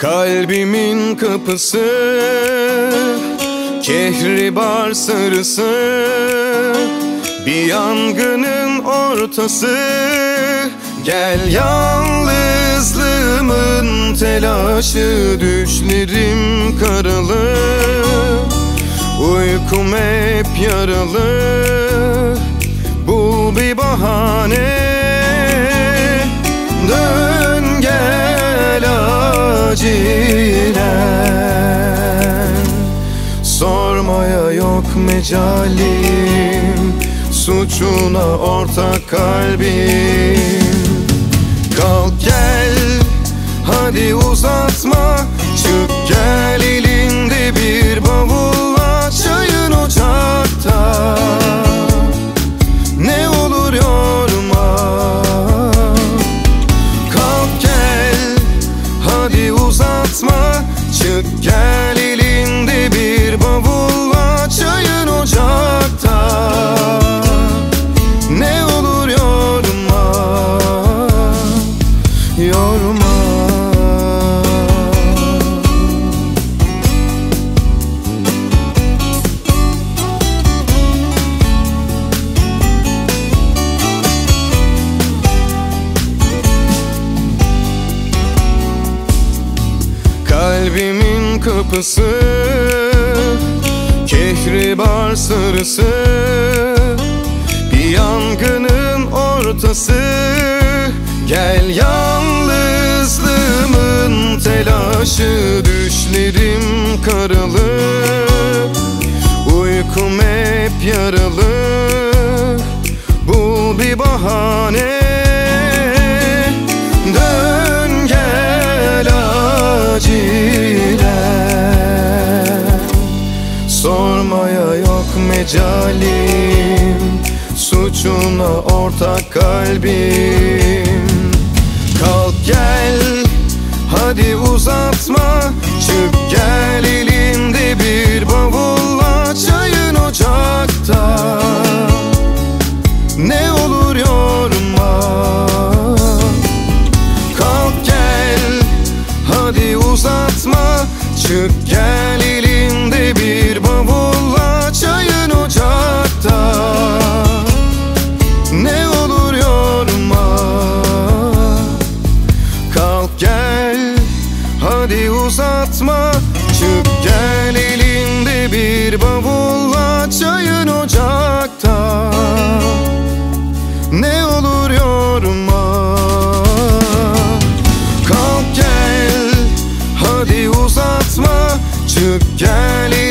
Kalbimin kapısı, kehribar sarısı, bir yangının ortası. Gel yalnızlığımın telaşı, düşlerim karalı, uykum hep yaralı. Bul bir bahane, dön gel acilen. Sormaya yok mecalim, suçuna ortak kalbim. Kalk gel, hadi uzatma, çık gel, elinde bir bavulla, çayın ocakta. Ne olur yorma. Kalk gel, hadi uzatma, çık gel, elinde bir bavulla, çayın ocakta. Ne olur yorma, yorma. Kalbimin kapısı, kehribar sarısı, bir yangının ortası. Gel yalnızlığımın telaşı, düşlerim karalı, uykum hep yaralı. Bul bir bahane, dön gel acilen. Sormaya yok mecalim, suçuna ortak kalbim. Kalk gel, hadi uzatma, çık gel, elinde bir bavulla, çayın ocakta. Ne olur yorma. Kalk gel, hadi uzatma, çık gel, elinde bir bavulla, çayın ocakta. Ne olur yorma. Kalk gel, hadi uzatma, çık gel, elinde bir bavulla, çayın ocakta. Ne olur yorma. Kalk gel, hadi uzatma, çık gel,